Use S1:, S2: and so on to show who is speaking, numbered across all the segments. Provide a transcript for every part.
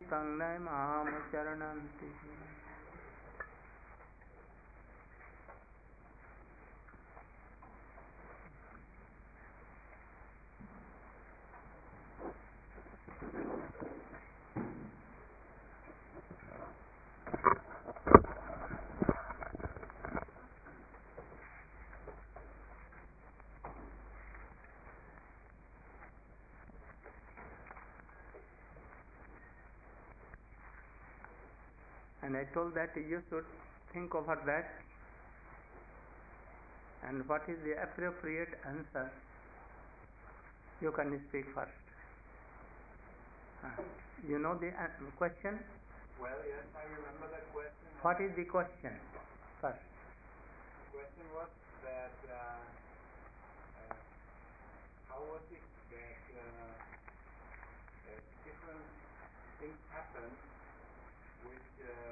S1: तं न माम चरणन्ति. And I told that you should think over that and what is the appropriate answer. You can speak first. You know the question?
S2: Well, yes, I remember that question.
S1: What is the question first?
S2: The question was that how was it that different things happen which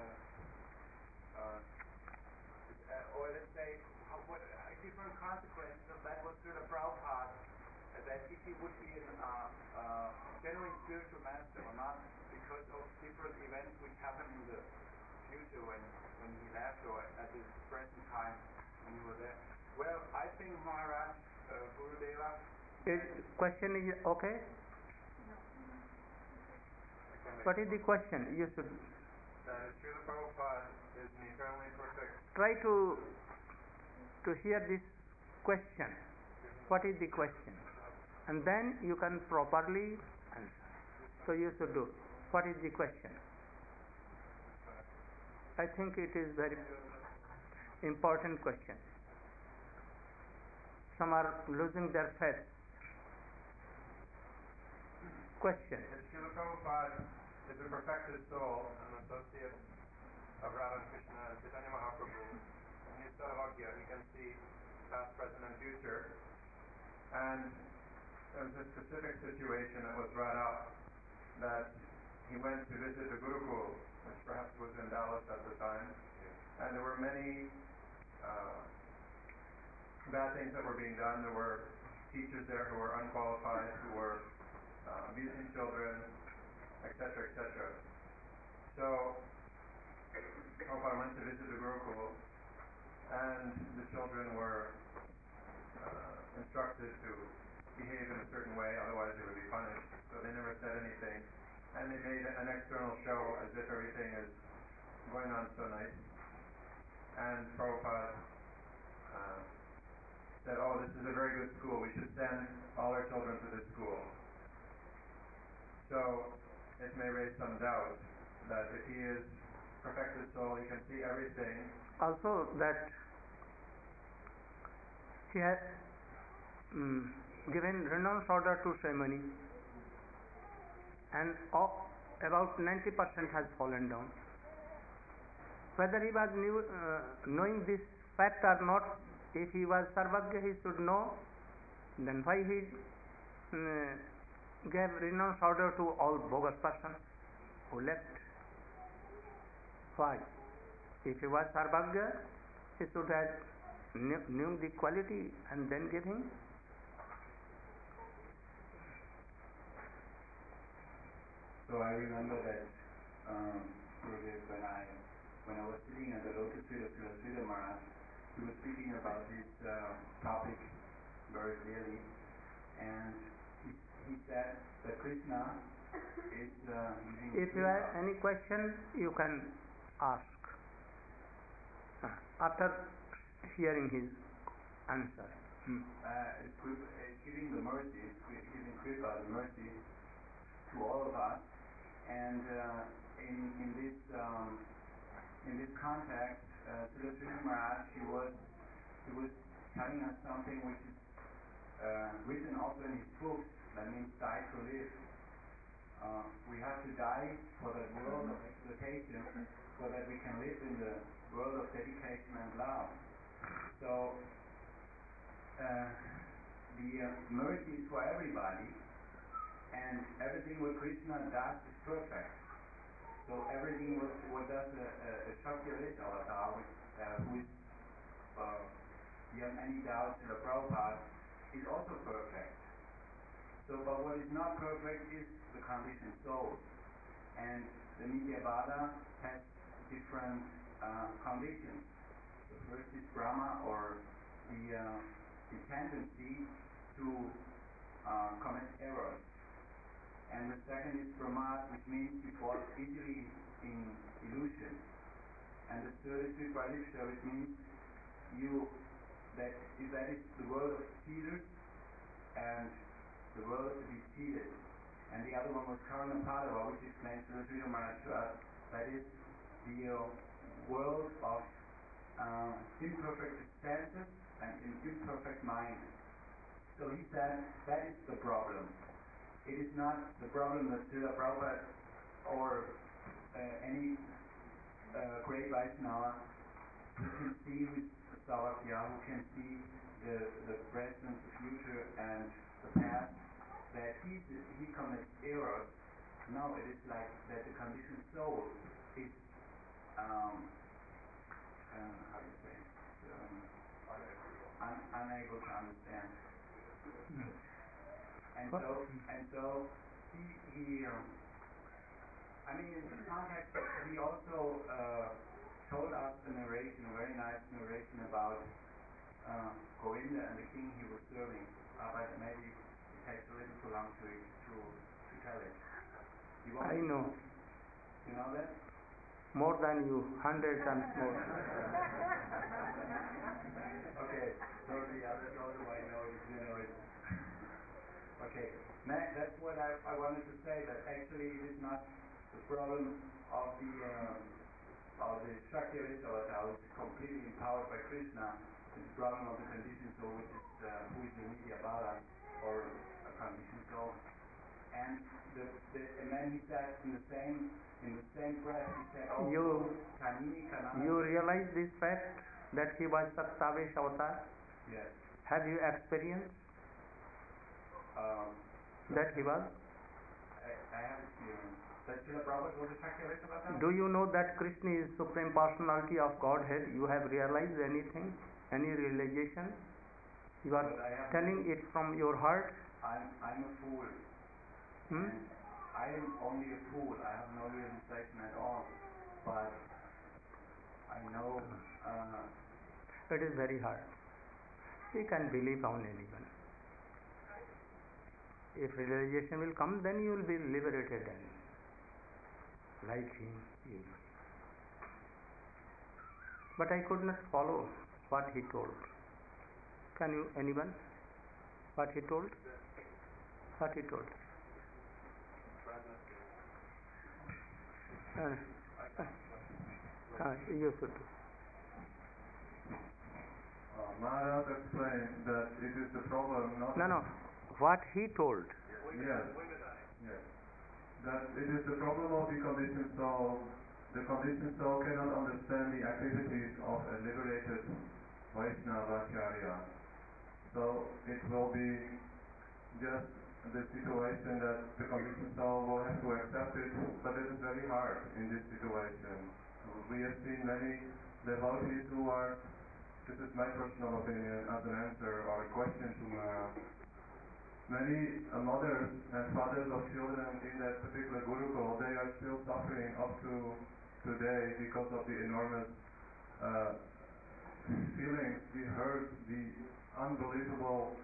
S2: or let's say what different consequences of that was to the Prabhupada, that if he would be a genuine spiritual master or not, because of different events which happen in the future when he left or at his present time when he was there. Well, I think Maharaj Gurudeva.
S1: Question is okay? What is the question? You should.
S2: Srila Prabhupada is an eternally perfect.
S1: Try to hear this question. What is the question? And then you can properly answer. So you should do. What is the question? I think it is very important question. Some are losing their faith. Question.
S2: Srila Prabhupada is a perfected soul, an associate of Radha and Krishna and Chaitanya Mahaprabhu. And he is Sarvagya. He can see past, present, and future. And there was a specific situation that was brought up that he went to visit the Gurukul, which perhaps was in Dallas at the time, and there were many bad things that were being done. There were teachers there who were unqualified, who were abusing children, etc., etc. So Prabhupada went to visit the Gurukul, and the children were instructed to behave in a certain way, otherwise they would be punished. So they never said anything, and they made an external show as if everything is going on so nice. And Prabhupada said, "Oh, this is a very good school. We should send all our children to this school." So it may raise some doubt that if he is perfected soul, he can see everything.
S1: Also that he has given renounce order to ceremony, and about 90% has fallen down. Whether he was knowing this fact or not, if he was Sarvagya, he should know. Then why he gave renounce order to all bogus persons who left? Why? If he was Sarvagya, he should have knew the quality and then give him.
S3: So I remember that when I was sitting at the lotus feet of Srila Maharaj, he was speaking about this topic very clearly, and he said that Krishna is using.
S1: If you have any question, you can ask after hearing his answer.
S3: Giving the mercy, giving Kripa the mercy to all of us, and in this context, Srila Maharaj, he was telling us something which is written also in his books. That means die to live. We have to die for the world of exploitation, so that we can live in the world of dedication and love. So the mercy is for everybody, and everything what Krishna does is perfect. So everything what does a Shakti-Rich avatar, who is beyond any doubt in the Prabhupada, is also perfect. So, but what is not perfect is the conditioned soul. And the Nidya-Bala has different conditions. The first is Brahma, or the tendency to commit errors. And the second is Pramad, which means you fall easily in illusion. And the third is Viparipsha, which means that is the world of seeders and the world to be seeded. And the other one was Karuna Padava, which explains to Sridhar Maharaj to us, that is the world of imperfect senses and an imperfect mind. So he said that is the problem. It is not the problem that Srila Prabhupada or any great Vaishnava who can see with Savakya, who can see the present, the future, and the past, that he commits errors. No, it is like that the conditioned soul is how do you say, unable to understand. And so he I mean, in this context, he also told us a narration, a very nice narration about Govinda and the king he was serving. But maybe it takes a little too long to tell it.
S1: I know.
S3: You know that?
S1: More than you, 100 times more.
S3: Okay, so the others also might know it, you know it. Okay, that's what I wanted to say, that actually it is not the problem of the Shakti Avatar, which is completely empowered by Krishna. It's the problem of the conditioned soul, which is who is the Nidya-Bala, or a conditioned soul. And then he said in the same breath, he said,
S1: You realize this fact that he was Saktavesh Avatar?
S3: Yes.
S1: Have you experienced that he was?
S3: I have experienced. That Srila Prabhupada was a Shakti Avatar?
S1: Do you know that Krishna is Supreme Personality of Godhead? You have realized anything? Any realization? You are telling it from your heart?
S3: I'm a fool. And I am only a fool. I have no realization at all. But I know
S1: it is very hard. You can believe on anyone. If realization will come, then you will be liberated and like him. But I could not follow what he told. Can you, anyone? What he told? What he told? You should do.
S4: Maharaj explained that it is the problem not...
S1: No. What he told.
S4: Yes. That it is the problem of the conditioned soul. The conditioned soul cannot understand the activities of a liberated Vaishnava Acharya. So it will be just the situation that the conditioned soul will have to accept it, but it is very hard in this situation. We have seen many devotees who are, this is my personal opinion as an answer or a question to many mothers and fathers of children in that particular Gurukul, they are still suffering up to today because of the enormous feelings, the hurt, the unbelievable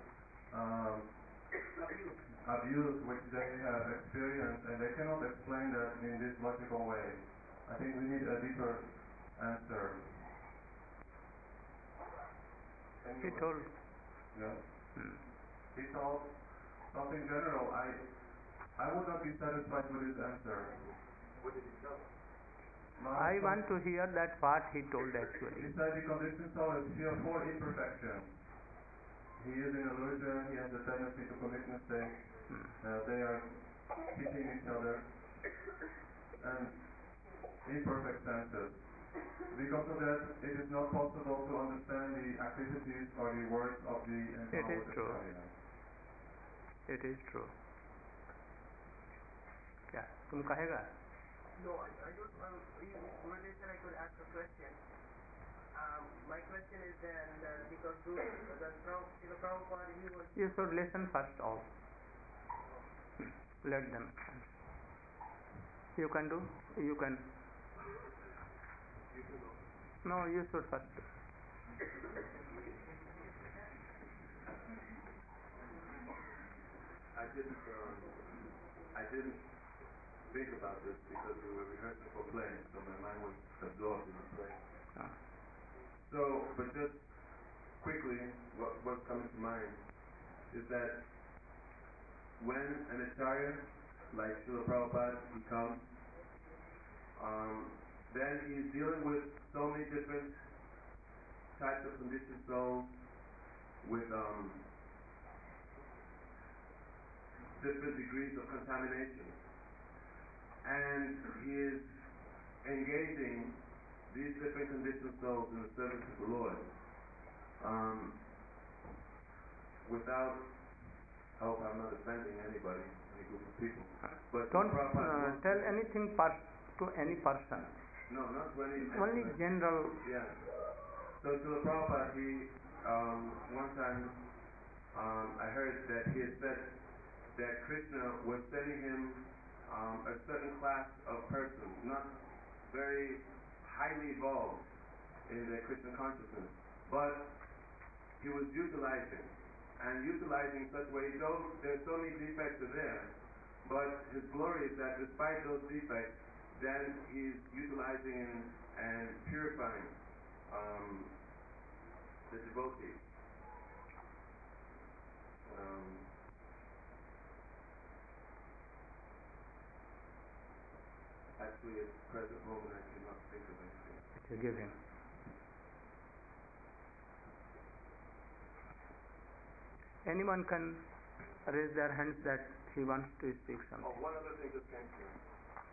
S4: abuse which they have experienced, and they cannot explain that in this logical way. I think we need a deeper answer.
S1: He told.
S4: Yeah. He told something general. I would not be satisfied with his answer. What did he tell?
S1: I want to hear that what he told actually.
S4: He said the conditioned soul has four imperfections. He is in illusion, he has a tendency to commit mistakes, they are cheating each other, and imperfect senses. Because of that, it is not possible to understand the activities or the words of the empowered
S1: It is true.
S4: Acharya.
S1: It is true. क्या तुम कहेगा?
S5: No, I don't. Gurudev sir, I could ask a question. My question is then because the Prabhupada, he was.
S1: You should listen first all. Let them. You can do? You can. No, you should first.
S4: I didn't think about this because we were rehearsing for play, so my mind was absorbed in the play.
S1: Ah.
S4: So, but just quickly, what's coming to mind is that when an acharya like Srila Prabhupada he comes, then he's dealing with so many different types of conditioned souls with different degrees of contamination. And he is engaging these different conditioned souls in the service of the Lord. Without, I hope I'm not offending anybody, any group of people. But
S1: Don't tell anything to any person.
S4: No, not to any.
S1: Only general.
S4: Yeah. So Srila Prabhupada, he one time I heard that he had said that Krishna was sending him a certain class of persons, not very highly evolved in their Krishna consciousness, but he was utilizing such a way. Though there's so many defects are there, but his glory is that despite those defects, then he's utilizing and purifying the devotees. Actually, at the present moment, I cannot think of anything.
S1: To give him. Anyone can raise their hands that he wants to speak something.
S4: Oh, one other thing just came to me.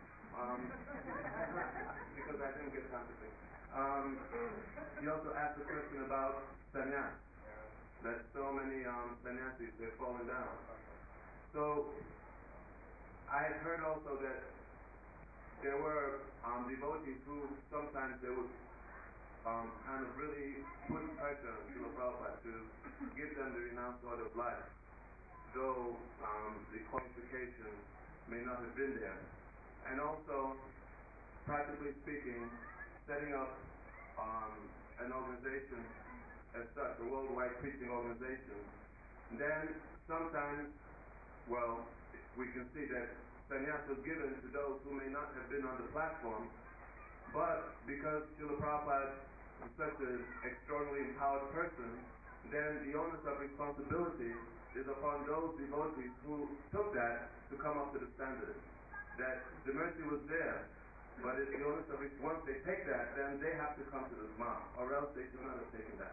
S4: Because I didn't get time to think. He also asked a question about sannyas. That so many sannyasis, they're falling down. So, I had heard also that there were devotees who sometimes they would kind of really put pressure on Srila Prabhupada to give them the renounced order of life, though the qualification may not have been there. And also, practically speaking, setting up an organization as such, a worldwide preaching organization, then sometimes, well, we can see that sannyas was given to those who may not have been on the platform, but because Srila Prabhupada is such an extraordinarily empowered person, then the onus of responsibility is upon those devotees who took that to come up to the standard. That the mercy was there, but it's the onus of once they take that, then they have to come to the Sma, or else they should not have taken that.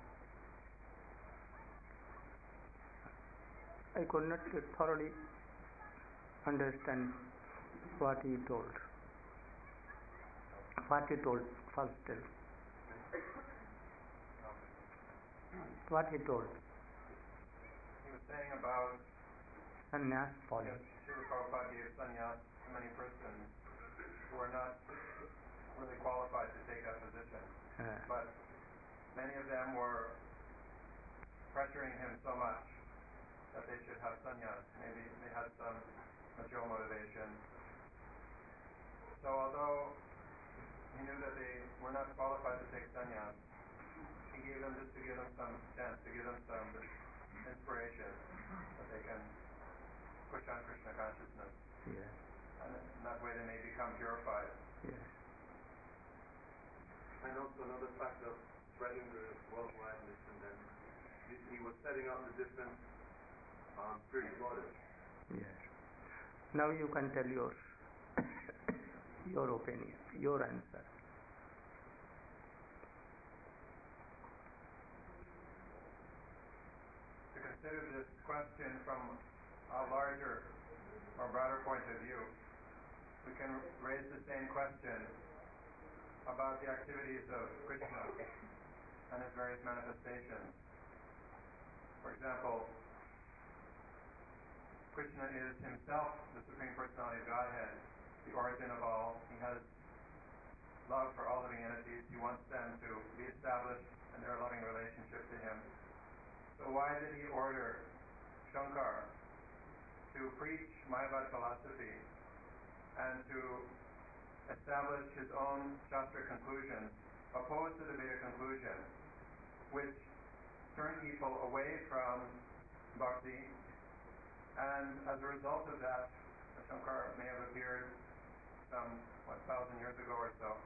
S1: I could not thoroughly understand what he told. What he told first tell. What he told.
S2: He was saying about
S1: Sannyas falling.
S2: Srila Prabhupada gave sannyas to many persons who are not really qualified to take that position. But many of them were pressuring him so much that they should have sannyas. Maybe they had some material motivation. So although he knew that they were not qualified to take sannyas, he gave them just to give them some sense, to give them some inspiration that they can push on Krishna consciousness.
S1: Yes.
S2: And in that way they may become purified.
S1: Yes.
S4: And also another factor spreading the worldwide mission, then he was setting up the different spiritual orders.
S1: Yes. Now you can tell yours. Your opinion, your answer.
S2: To consider this question from a larger or broader point of view, we can raise the same question about the activities of Krishna and his various manifestations. For example, Krishna is himself the Supreme Personality of Godhead, the origin of all. He has love for all living entities. He wants them to be established in their loving relationship to him. So why did he order Shankar to preach Mayavad philosophy and to establish his own Shastra conclusions opposed to the Vedic conclusion, which turn people away from bhakti. And as a result of that, Shankar may have appeared some 1,000 years ago or so.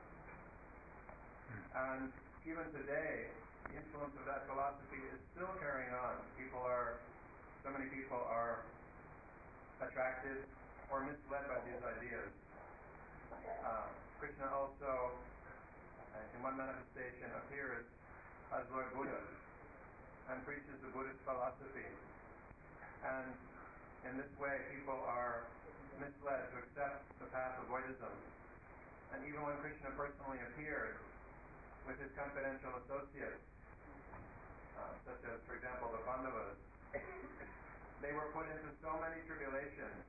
S2: And even today, the influence of that philosophy is still carrying on. So many people are attracted or misled by these ideas. Krishna also, in one manifestation, appears as Lord Buddha and preaches the Buddhist philosophy. And in this way, people are misled to accept the path of Buddhism. And even when Krishna personally appeared with his confidential associates, such as, for example, the Pandavas, they were put into so many tribulations.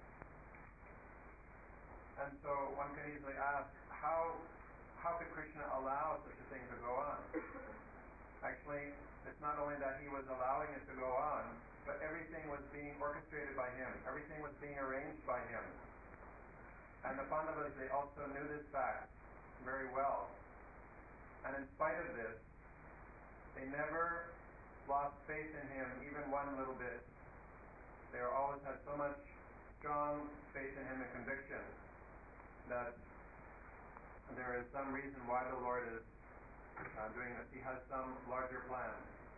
S2: And so one can easily ask, how could Krishna allow such a thing to go on? Actually, it's not only that he was allowing it to go on, but everything was being orchestrated by him. Everything was being arranged by him. And the Pandavas, they also knew this fact very well. And in spite of this, they never lost faith in him even one little bit. They always had so much strong faith in him and conviction that there is some reason why the Lord is doing this. He has some larger plan.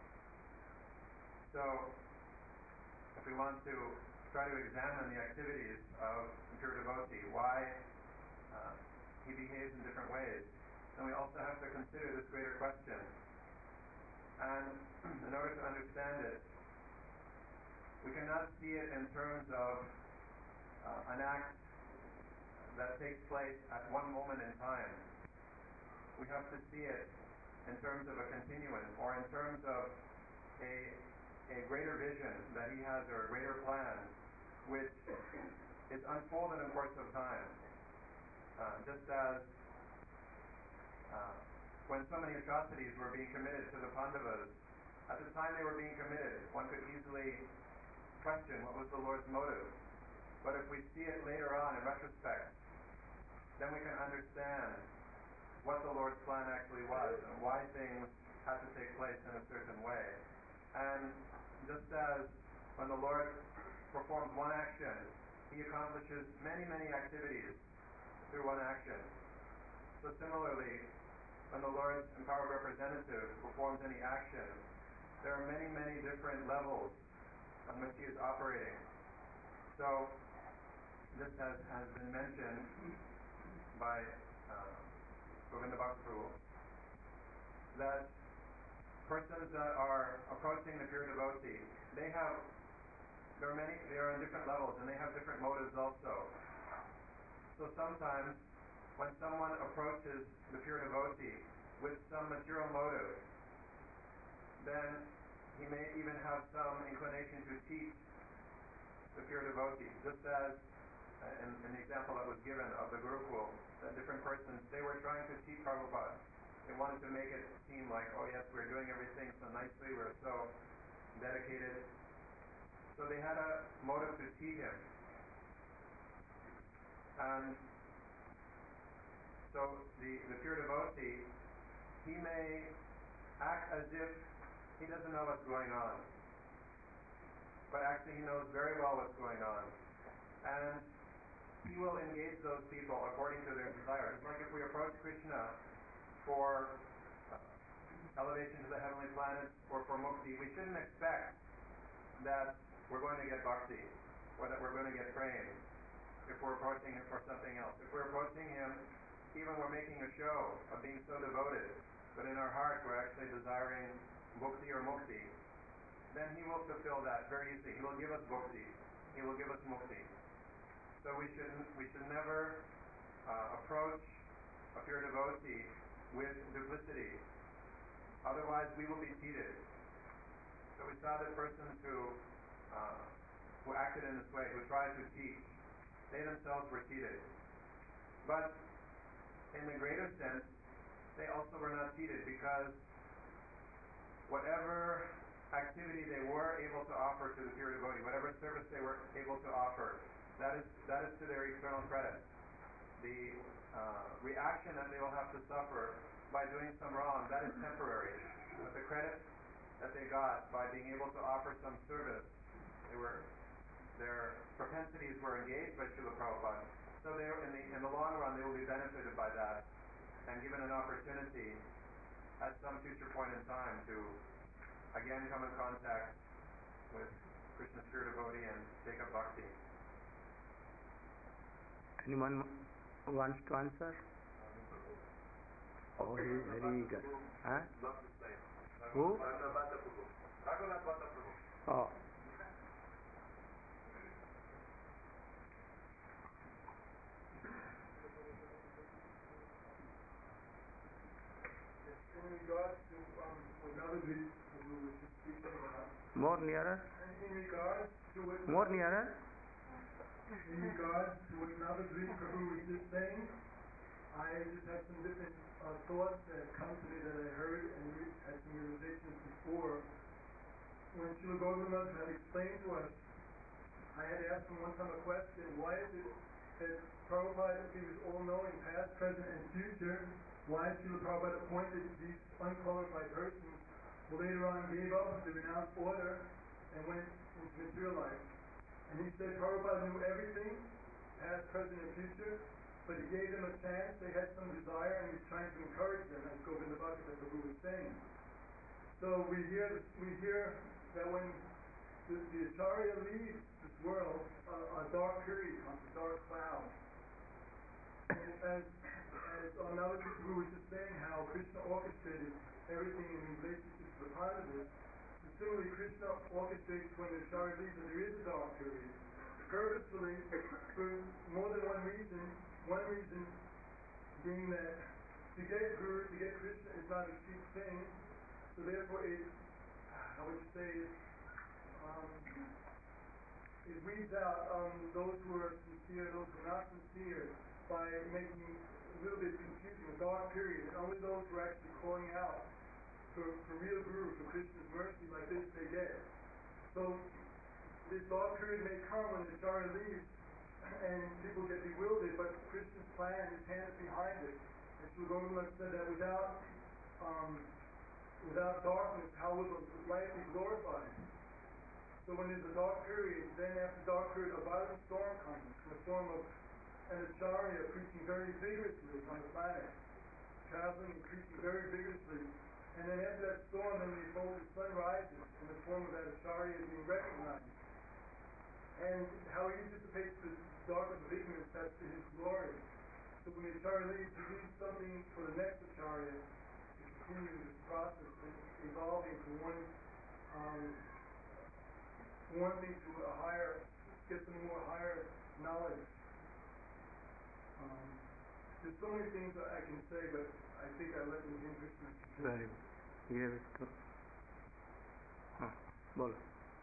S2: So, if we want to try to examine the activities of a pure devotee, why he behaves in different ways, then we also have to consider this greater question. And in order to understand it, we cannot see it in terms of an act that takes place at one moment in time. We have to see it in terms of a continuum, or in terms of a greater vision that he has, or a greater plan, which is unfolded in course of time. Just as when so many atrocities were being committed to the Pandavas, at the time they were being committed, one could easily question what was the Lord's motive. But if we see it later on in retrospect, then we can understand what the Lord's plan actually was and why things had to take place in a certain way. And just as when the Lord performs one action, he accomplishes many, many activities through one action. So similarly, when the Lord's empowered representative performs any action, there are many, many different levels on which he is operating. So, just as has been mentioned by Govinda Bhakta Prabhu, that persons that are approaching the pure devotee, they are on different levels, and they have different motives also. So sometimes, when someone approaches the pure devotee with some material motive, then he may even have some inclination to teach the pure devotee, just as in the example that was given of the Gurukul, that different persons, they were trying to teach Prabhupada. They wanted to make it seem like, oh yes, we're doing everything so nicely, we're so dedicated. So they had a motive to teach him. And so the pure devotee, he may act as if he doesn't know what's going on. But actually he knows very well what's going on. And he will engage those people according to their desires. It's like if we approach Krishna for elevation to the heavenly planets or for mukti, we shouldn't expect that we're going to get bhakti or that we're going to get praying if we're approaching him for something else. If we're approaching him, even we're making a show of being so devoted, but in our heart we're actually desiring bhakti or mukti, then he will fulfill that very easily. He will give us bhakti. He will give us mukti. So we should never approach a pure devotee with duplicity. Otherwise we will be cheated. So we saw that persons who acted in this way, who tried to teach, they themselves were cheated. But in the greater sense, they also were not cheated, because whatever activity they were able to offer to the pure devotee, whatever service they were able to offer, that is to their eternal credit. the reaction that they will have to suffer by doing some wrong, that is temporary. But the credit that they got by being able to offer some service, their propensities were engaged by Srila Prabhupada. So they, in the long run, they will be benefited by that and given an opportunity at some future point in time to again come in contact with Krishna's pure devotee and take up bhakti.
S1: Anyone wants to answer? Oh, he is very eager. Huh? Who? Oh.
S6: In regards to what Navadvip Prabhu was just speaking about.
S1: More nearer?
S6: In regards to what
S1: More nearer?
S6: In regards to what Navadvip Prabhu was just saying, I just have some different thoughts that come to me that I heard and had some realizations before. When Srila Govardhan had explained to us, I had asked him one time a question, why is it that Prabhupada, if he was all-knowing, past, present, and future, why Srila Prabhupada appointed these unqualified persons who later on gave up the renounced order and went into material life? And he said Prabhupada knew everything, past, present, and future, but he gave them a chance, they had some desire, and he was trying to encourage them, as Govinda Bhattacharya Prabhu was saying. So we hear that when the Acharya leaves this world, a dark period comes, a dark cloud. And as Navadvip Prabhu was just saying, how Krishna orchestrated everything in relationship to the Pandavas, similarly Krishna orchestrates when the Acharya leaves that there is a dark period. Purposefully, for more than one reason being that to get Guru, to get Krishna is not a cheap thing, so therefore it weeds out those who are sincere, those who are not sincere, by making a little bit confusing, a dark period, and only those who are actually calling out for real Guru, for Krishna's mercy, like this they get. So this dark period may come when the Acharya leaves, and people get bewildered, but Krishna's plan, his hand is behind it. And Srila Govardhan said that without darkness, how will the light be glorified? So when there's a dark period, then after the dark period, a violent storm comes in the form of an Acharya preaching very vigorously on the planet, traveling and preaching very vigorously. And then after that storm, then the golden sun rises in the form of that Acharya being recognized. And how he dissipates the darkness of ignorance, that's to his glory. So when the Acharya leaves, he leaves something for the next Acharya to continue this process and evolving from one thing to a higher, get some more higher knowledge. There's so many things that I can say, but I think I let them in Krishna.
S1: Very good. Give it to... Bolo.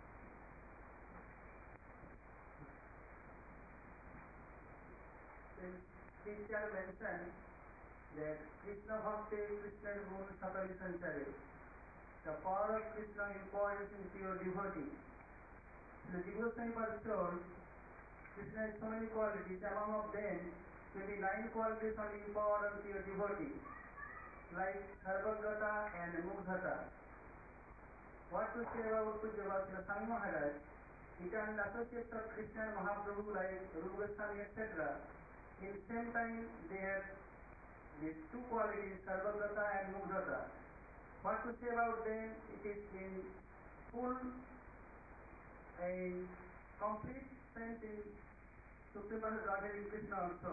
S5: Teacher mentioned that Krishna Bhakti, Krishna Gun Sakali Sanchare. The power of Krishna imparts into your devotee. The devotion told Krishna has so many qualities, among of them 29 qualities are imparted unto your devotee, like Sarvagata and Mugdhata. What to say about Pujya Swami Maharaj? Eternal associates of Krishna and Mahaprabhu like Rupa Goswami, etc. In same time they have these two qualities, Sarvagata and Mugdhata. What to say about them? It is in full a complete sense in Supreme Radha Krishna also.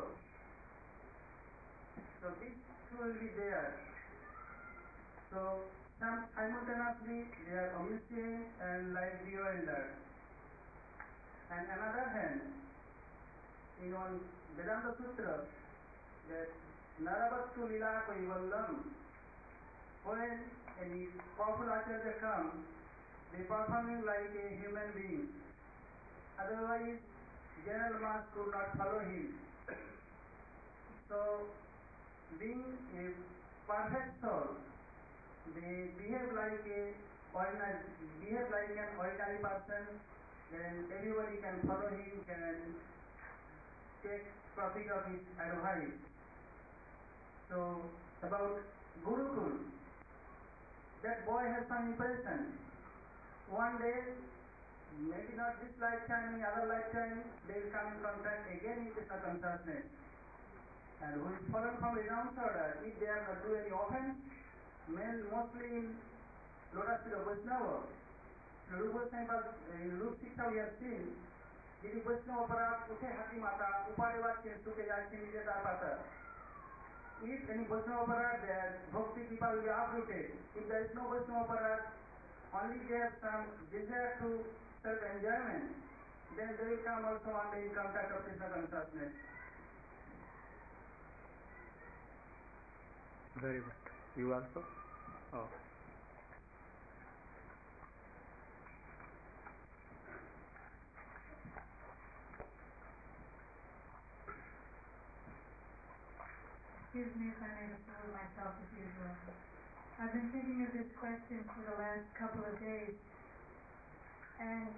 S5: So these two will be there. So simultaneously they are omniscient and like beyonder. And another hand, in one Vedanta Sutra, that Naravattu Lila Kaivallam, when any powerful Acharya comes, they performing like a human being. Otherwise, general mass could not follow him. So, being a perfect soul, they behave like an ordinary person, then everybody can follow him, can take profit of his advice. So, about Gurukul, that boy has some impression. One day, maybe not this lifetime, in other lifetime, they will come in contact again with Krishna consciousness. And who is fallen from renounce order, if they have not do any offense, mostly in lotus feet of Vaishnava. Rupa Goswami, Rup Shiksha we have seen, यदि वैष्णव अपराध उठे हाथी माता उपादेवाद के सुखे जाए के नीचे तार पाता. If any Vaishnava aparat there, bhakti people will be uprooted. If there is no Vaishnava aparat, only they have some desire to self-enjoyment, then they will come also on the contact of Krishna consciousness.
S1: Very good. You also? Oh.
S7: Excuse me if I may refer myself as usual. I've been thinking of this question for the last couple of days, and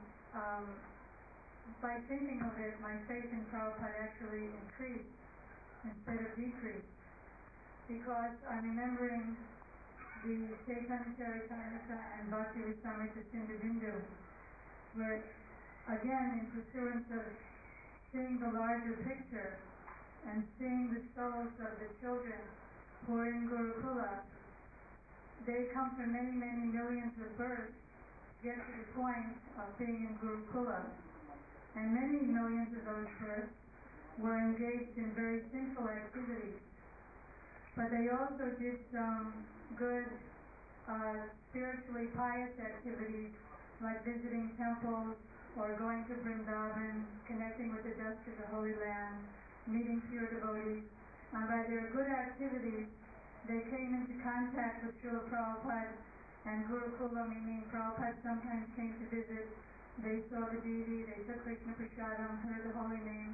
S7: by thinking of it, my faith in Prabhupada actually increased instead of decreased, because I'm remembering the Chaitanya Charitamrita and Bhakti Rasamrita Sindhu Bindu, where again, in pursuance of seeing the larger picture and seeing the souls of the children who are in Gurukula, they come from many, many millions of births to get to the point of being in Gurukula. And many millions of those births were engaged in very sinful activities. But they also did some good, spiritually pious activities, like visiting temples or going to Vrindavan, connecting with the dust of the Holy Land, meeting pure devotees. And by their good activities, they came into contact with Srila Prabhupada and Gurukula, meaning Prabhupada sometimes came to visit. They saw the deity, they took Krishna Prasadam, heard the holy name,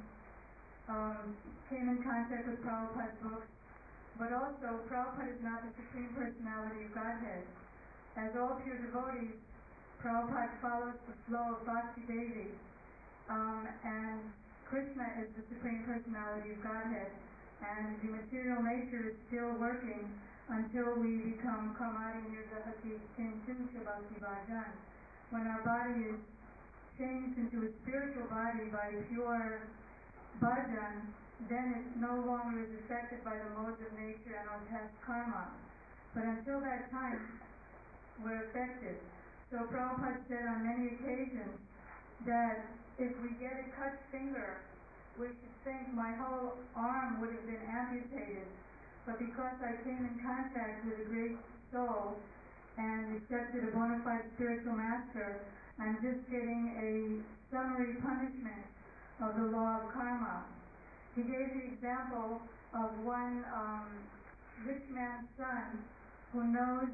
S7: came in contact with Prabhupada's books. But also, Prabhupada is not the Supreme Personality of Godhead. As all pure devotees, Prabhupada follows the flow of Bhakti Devi, and Krishna is the Supreme Personality of Godhead, and the material nature is still working until we become Kamari Nirdahati Kintu Bhakti Bhajan. When our body is changed into a spiritual body by pure bhajan, then it no longer is affected by the modes of nature and our past karma. But until that time, we're affected. So Prabhupada said on many occasions that if we get a cut finger, we should think my whole arm would have been amputated. But because I came in contact with a great soul and accepted a bona fide spiritual master, I'm just getting a summary punishment of the law of karma. He gave the example of one rich man's son who knows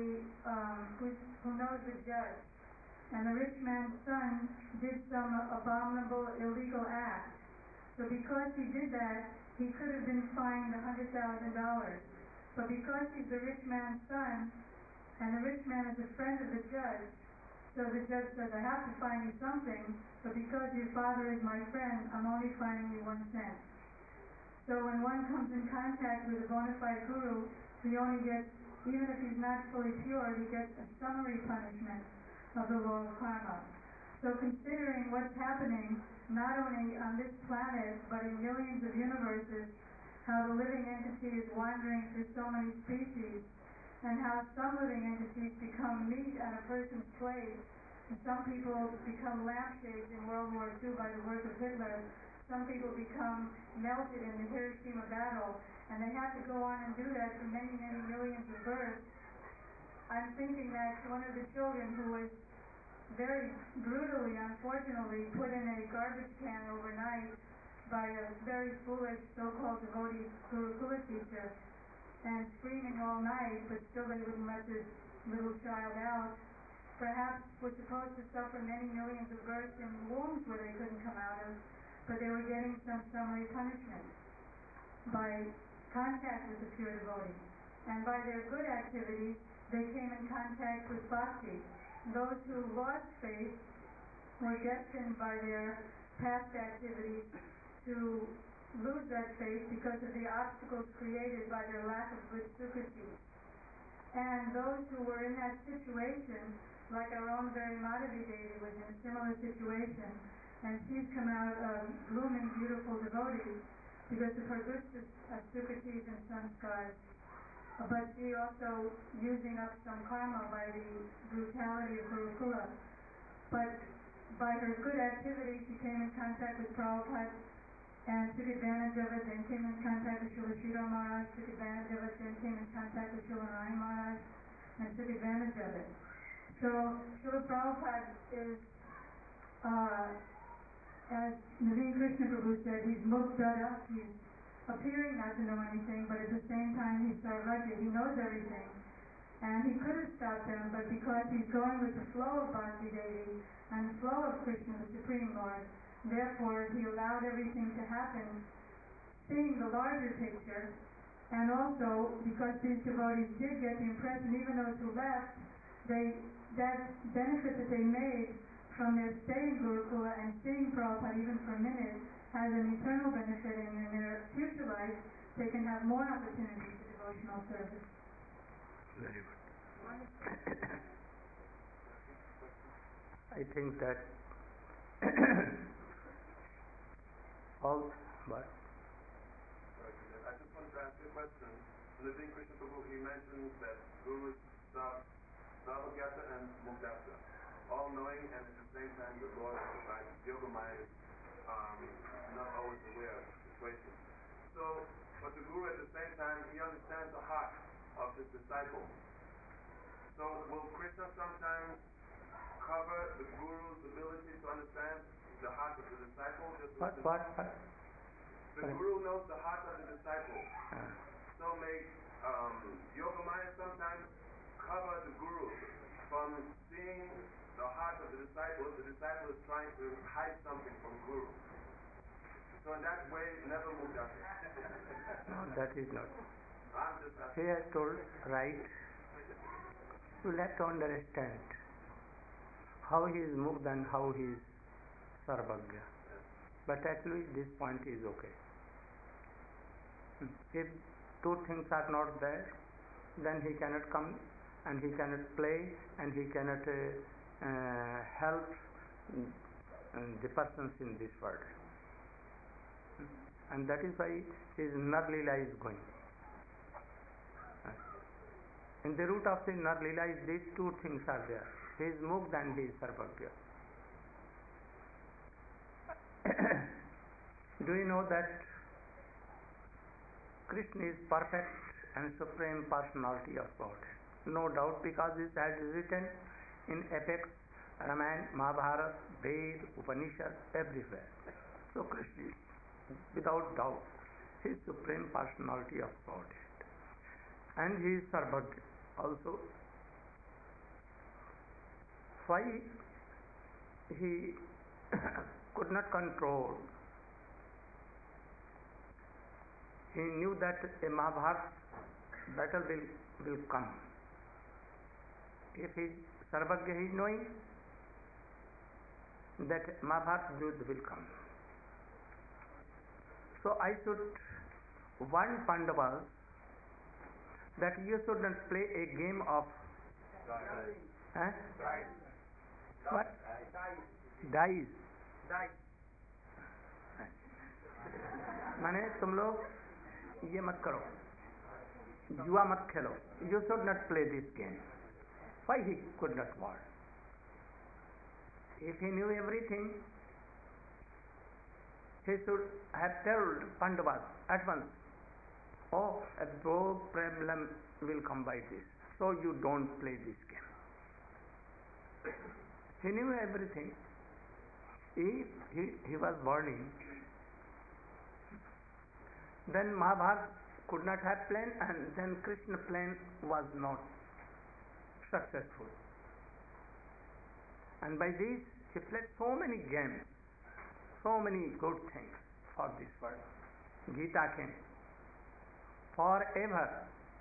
S7: a judge, and the rich man's son did some abominable illegal act. So because he did that, he could have been fined $100,000. But because he's the rich man's son, and the rich man is a friend of the judge, so the judge says, I have to fine you something, but because your father is my friend, I'm only fining you 1 cent. So when one comes in contact with a bona fide guru, he only gets, even if he's not fully pure, he gets a summary punishment of the law of karma. So considering what's happening, not only on this planet, but in millions of universes, how the living entity is wandering through so many species, and how some living entities become meat on a person's plate, and some people become lampshades in World War II by the work of Hitler, some people become melted in the Hiroshima battle, and they have to go on and do that for many, many millions of births. I'm thinking that one of the children who was very brutally, unfortunately, put in a garbage can overnight by a very foolish so-called devotee Gurukula teacher, and screaming all night, but still they wouldn't let this little child out, perhaps was supposed to suffer many millions of births in wombs where they couldn't come out of, but they were getting some summary punishment by contact with the pure devotee. And by their good activities, they came in contact with bhakti. Those who lost faith were destined by their past activities to lose that faith because of the obstacles created by their lack of good sukriti. And those who were in that situation, like our own very Madhavi Devi was in a similar situation, and she's come out a blooming, beautiful devotee because of her good sukritis and sanskars. But she also using up some karma by the brutality of Gurukula. But by her good activity, she came in contact with Prabhupada and took advantage of it, then came in contact with Srila Sridhar Maharaj, took advantage of it, then came in contact with Srila Narayan Maharaj, and took advantage of it. So, Srila Prabhupada is, as Naveen Krishna Prabhu said, he's Muktada, he's appearing not to know anything, but at the same time he's Sarvajya, he knows everything. And he could have stopped them, but because he's going with the flow of Bhakti Devi and the flow of Krishna, the Supreme Lord, therefore he allowed everything to happen, seeing the larger picture, and also because these devotees did get the impression, even those who left, that benefit that they made from their stay in Gurukula and seeing Prabhupada even for a minute has an eternal benefit, and in their future life they can have more opportunities for devotional service.
S1: Very good. I think that all but
S2: I just want to ask you a question. Naveen Krishna Prabhu, he mentioned that Gurus Sarvagyata and Mukdata, all knowing, and at the same time the Lord emphasizes Yogamaya is not always aware of the situation. So, but the Guru at the same time, he understands the heart of his disciple. So will Krishna sometimes cover the Guru's ability to understand the heart of the disciple?
S1: What?
S2: The Guru knows the heart of the disciple. So may Yogamaya sometimes cover the Guru from seeing the heart of the disciple if the disciple is trying to hide something from Guru. So in that way, never move that.
S1: No, that is not.
S2: I'm just asking.
S1: He has told right. You have to understand how he is moved and how he is Sarvagya. But actually this point is okay. If two things are not there, then he cannot come and he cannot play and he cannot help the persons in this world. And that is why his Narlila is going. In the root of the Narlila is these two things are there. He is Mukta and he is Sarvagya. Do you know that Krishna is perfect and supreme personality of God? No doubt, because it has written in epics, Ramayana, Mahabharata, Ved, Upanishad, everywhere. So Krishna is without doubt he is supreme personality of Godhead. And he is Sarvagya also. Why he could not control? He knew that a Mahabharata battle will come. If he is Sarvagya, he is knowing that Mahabharata Yudh will come. So I should warn Pandavas that you should not play a game of what? Dice. माने तुम लोग ये मत करो, जुआ मत खेलो. You should not play this game. Why he could not warn? If he knew everything, he should have told Pandavas at once, oh, a big problem will come by this, so you don't play this game. He knew everything. If he was warning, then Mahabharata could not have planned, and then Krishna plan was not successful. And by this he played so many games, so many good things for this world. Gita came forever.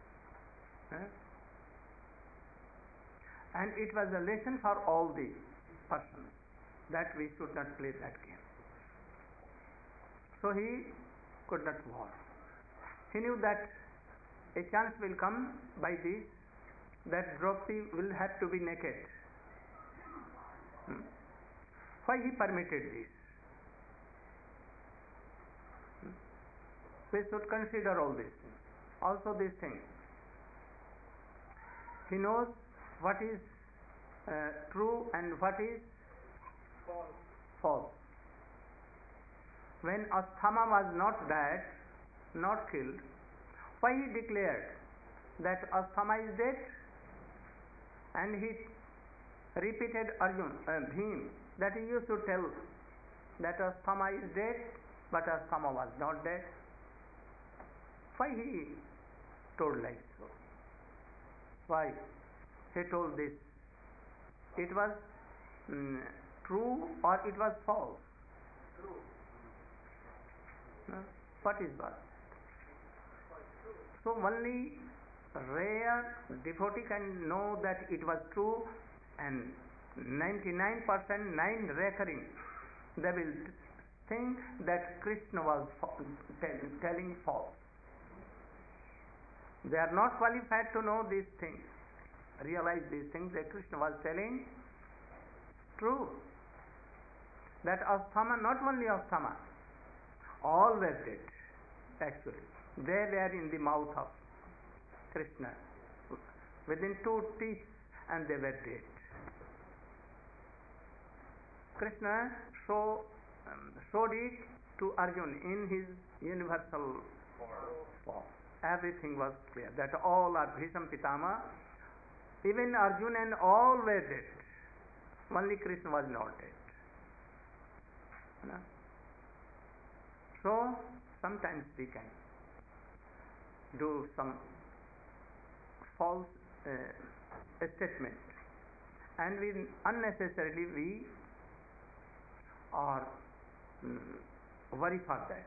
S1: And it was a lesson for all the persons that we should not play that game. So he could not warn. He knew that a chance will come by this that Draupadi will have to be naked. Why he permitted this? We should consider all these things. Also these things. He knows what is true and what is false. When Asthama was not dead, not killed, why he declared that Asthama is dead? And he repeated Bhim, that you should tell that Asthama is dead, but Asthama was not dead. Why he told like so? Why he told this? It was true or it was false?
S5: True.
S1: No? What is what? So only rare devotee can know that it was true, and 99% 9 recurring, they will think that Krishna was telling false. They are not qualified to know these things, realize these things, that Krishna was telling true. That Asthama, not only Asthama, all were dead actually. They were in the mouth of Krishna within 2 teeth, and they were dead. Krishna showed it to Arjuna in his universal form. Everything was clear, that all are Bhisham Pitama, even Arjuna and all were dead. Only Krishna was not dead. No? So sometimes we can do some false statement, and we unnecessarily we are worry for that.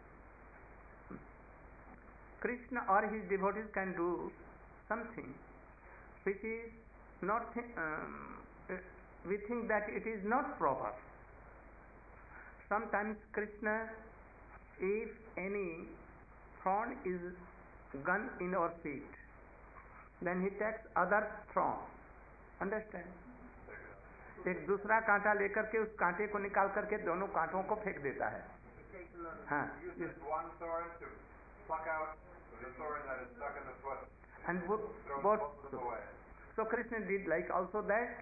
S1: Krishna or his devotees can do something which is not we think that it is not proper. Sometimes Krishna, if any thorn is gun in our feet, then he takes other thorn. Understand? एक दूसरा कांटा लेकर के उस कांटे को निकाल करके दोनों कांटों को फेंक देता है. हाँ. And both. So Krishna did like also that.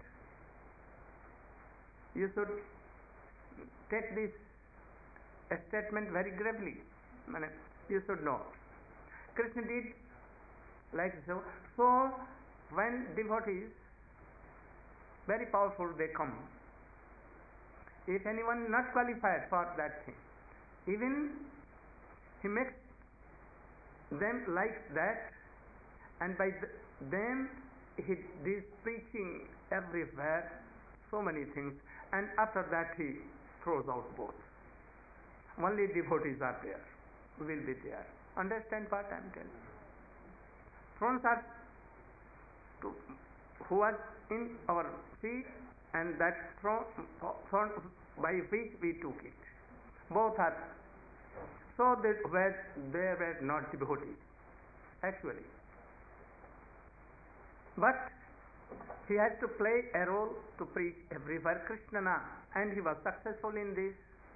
S1: You should take this statement very gravely. You should know. Krishna did like so. So when devotees, very powerful, they come, if anyone not qualified for that thing, even he makes them like that, and by them he is preaching everywhere so many things, and after that he throws out both. Only devotees are there, will be there. Understand what I am telling? Thrones are who are in our feet, and that throne by which we took it. Both are. So they were not devotees, actually. But he has to play a role to preach everywhere Krishna, and he was successful in this.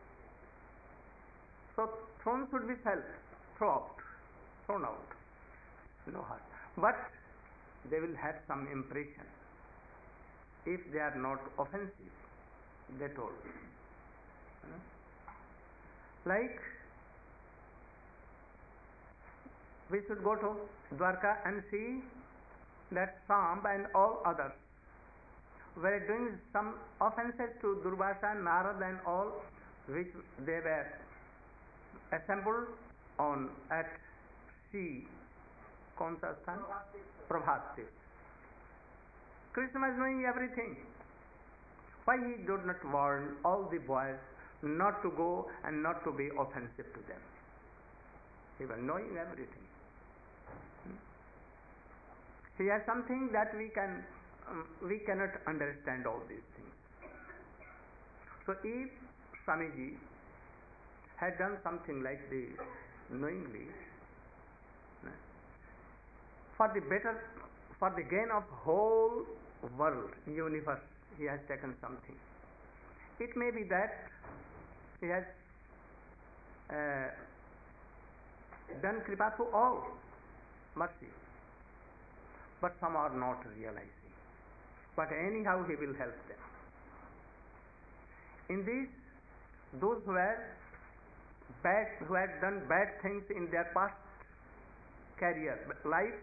S1: So thrones should be thrown out. No hurt. But they will have some impression if they are not offensive, they told. Like we should go to Dwarka and see that Samba and all others were doing some offenses to Durvasa, Narad and all, which they were assembled on at sea. कौन सा स्थान? प्रभात से. Krishna was knowing everything. Why he did not warn all the boys not to go and not to be offensive to them? He was knowing everything. Here something that we cannot understand all these things. So if Swamiji had done something like this, knowingly, for the better, for the gain of whole world, universe, he has taken something. It may be that he has done kripa to all, mercy, but some are not realizing. But anyhow, he will help them. In this, those who had done bad things in their past career, life,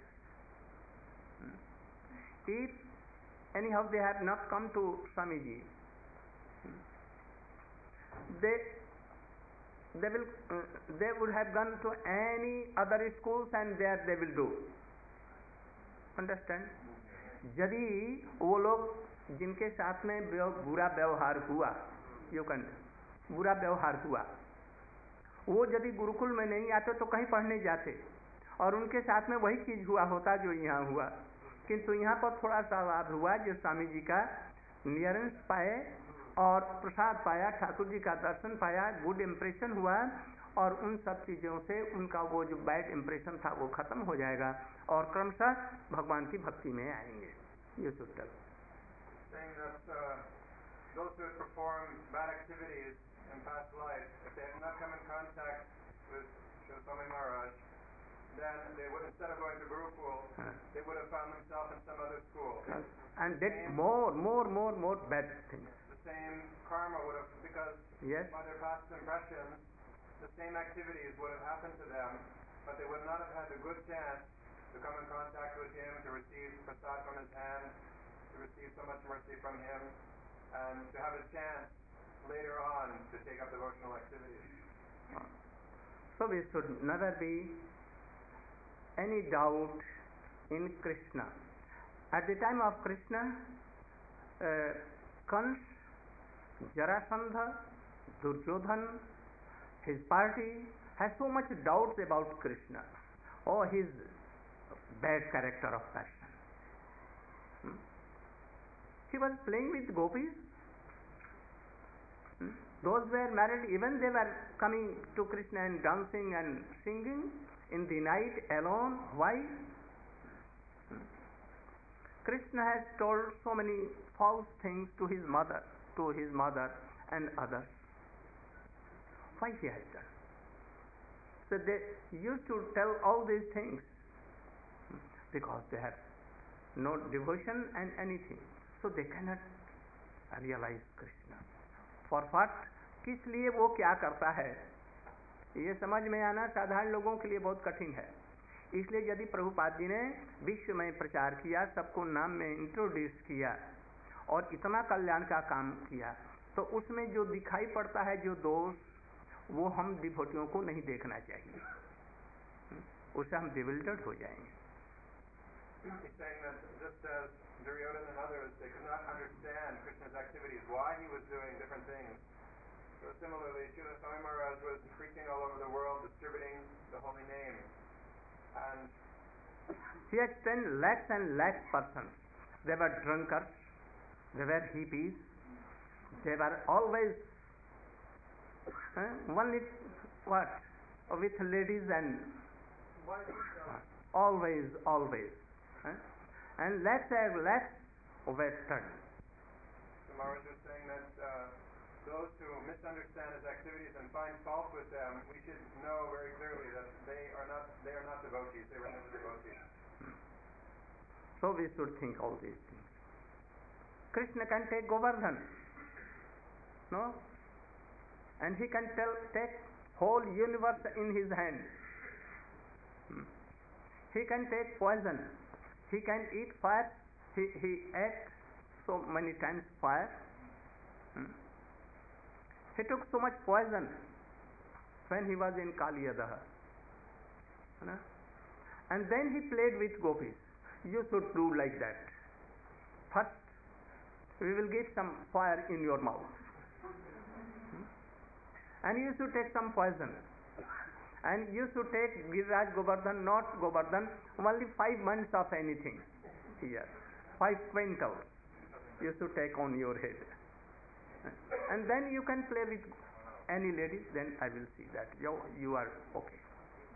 S1: if anyhow they have not come to Swamiji, they would have gone to any other schools and there they will do. Understand? यदि वो लोग जिनके साथ में बुरा व्यवहार हुआ, बुरा व्यवहार हुआ, वो यदि गुरुकुल में नहीं आते तो कहीं पढ़ने जाते और उनके साथ में वही चीज हुआ होता जो यहाँ हुआ, किंतु यहाँ पर थोड़ा सा लाभ हुआ जो स्वामी जी का नियरेंस पाए और प्रसाद पाया, ठाकुर जी का दर्शन पाया, गुड इम्प्रेशन हुआ और उन सब चीज़ों से उनका वो जो बैड इम्प्रेशन था वो खत्म हो जाएगा और क्रमशः भगवान की भक्ति में आएंगे. ये सूत्र.
S2: Saying that those who have performed bad activities in past life, if they had not come in contact with Srila Swami Maharaj, then they would, instead of going to Gurukul, they would have found themselves in some other school.
S1: And did more bad things.
S2: The same karma would have, because by their past impressions, the same activities would have happened to them, but they would not have had the good chance to come in contact with him, to receive prasad from his hand, to receive so much mercy from him, and to have a chance later on to take up devotional activities.
S1: So we should never be any doubt in Krishna. At the time of Krishna, Kans, Jarasandha, Duryodhan, his party has so much doubts about Krishna. Oh, his bad character of passion. He was playing with gopis. Those were married, even they were coming to Krishna and dancing and singing in the night alone. Why? Krishna has told so many false things to his mother and others. Why he has done? So they used to tell all these things because they have no devotion and anything. So they cannot realize Krishna. For what? किस लिए वो क्या करता है, ये समझ में आना साधारण लोगों के लिए बहुत कठिन है. इसलिए यदि प्रभुपाद जी ने विश्व में प्रचार किया, सबको नाम में इंट्रोड्यूस किया और इतना कल्याण का काम किया, तो उसमें जो दिखाई पड़ता है जो दोष, वो हम डिवोटियों को नहीं देखना चाहिए, उससे हम bewildered हो जाएंगे.
S2: He's saying that just as Duryodhana and others, they could not understand Krishna's activities, why he was doing different things. So similarly, Srila Swami Maharaj was preaching all over the world, distributing the holy name. And
S1: he had 10 lakhs and lakhs persons. They were drunkards, they were hippies, they were always only what? With ladies and always. And lakhs and lakhs were studying.
S2: So Maharaj was saying that those who misunderstand his activities and find fault with them, we should know very clearly that they are not devotees, they were never devotees.
S1: So we should think all these things. Krishna can take Govardhan, no? And he can take whole universe in his hand. He can take poison. He can eat fire. He ate so many times fire. He took so much poison when he was in Kaliyadaha. And then he played with gopis. You should do like that. First, we will get some fire in your mouth. And you should take some poison. And you should take Giriraj Govardhan, not Govardhan, only 5 months of anything here. 5 quintals you should take on your head. And then you can play with any ladies, then I will see that you are okay.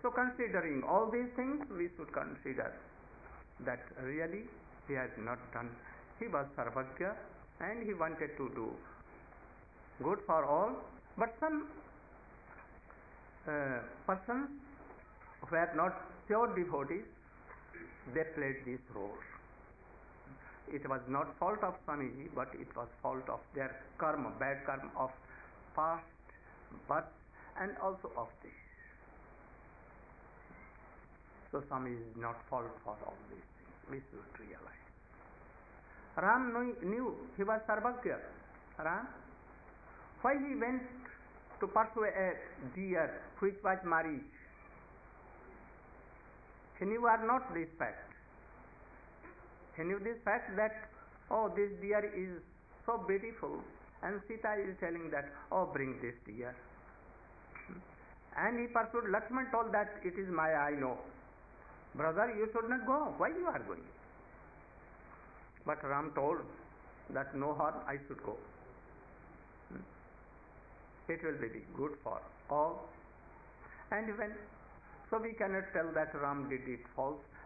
S1: So considering all these things, we should consider that really he has not done. He was Sarvagya and he wanted to do good for all, but some persons who were not pure devotees, they played this role. It was not fault of Swamiji, but it was fault of their karma, bad karma of past birth and also of this. So Swamiji is not fault for all these things. We should realize. Ram knew he was Sarvagya. Ram, why he went to pursue a deer which was Marich? He knew or not this fact. He knew this fact that, oh, this deer is so beautiful, and Sita is telling that, oh, bring this deer. And he pursued. Lakshman told that it is Maya, I know. Brother, you should not go. Why you are going? But Ram told that no harm, I should go. It will be good for all. And when, so we cannot tell that Ram did it false.